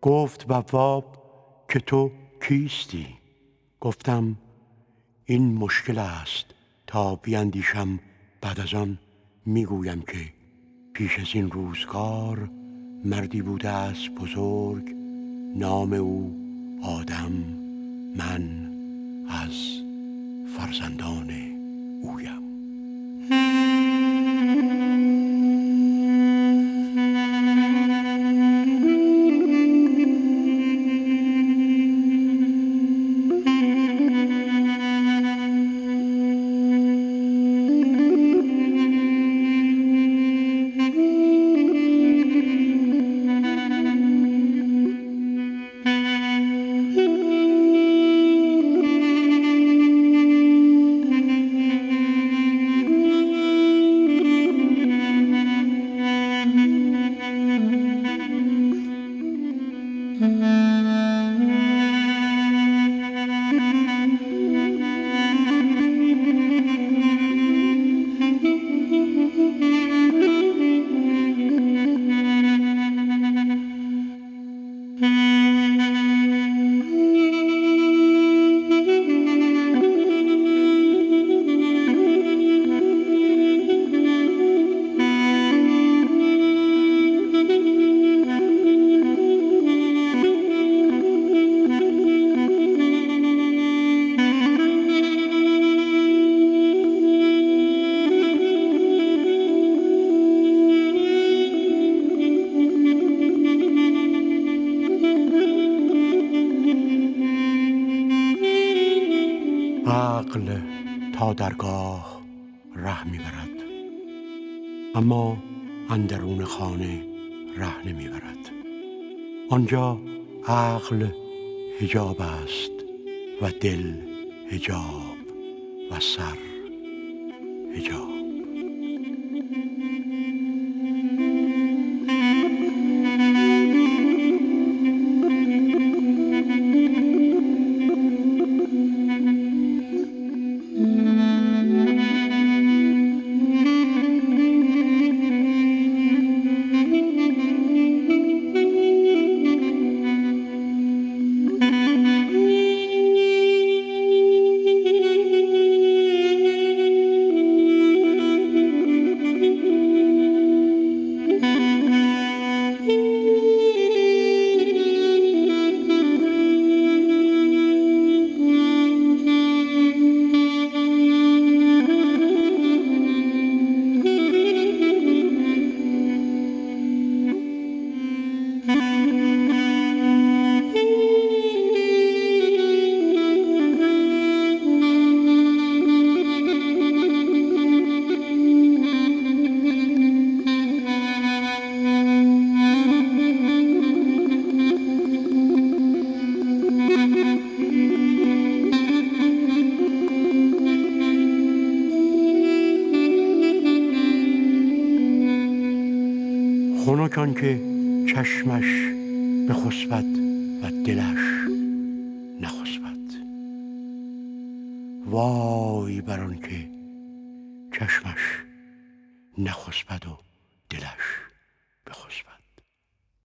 گفت بواب که تو کیستی؟ گفتم این مشکل است تا بیندیشم، بعد از آن میگویم که پیش از این روزگار مردی بوده است بزرگ، نام او آدم، من از فرزندان اویم. عقل تا درگاه ره میبرد، اما اندرون خانه ره نمیبرد. آنجا عقل حجاب است و دل حجاب و سر حجاب. خنک آن که چشمش بخسبد و دلش نخسبد. وای بر آن که چشمش نخسبد و دلش بخسبد.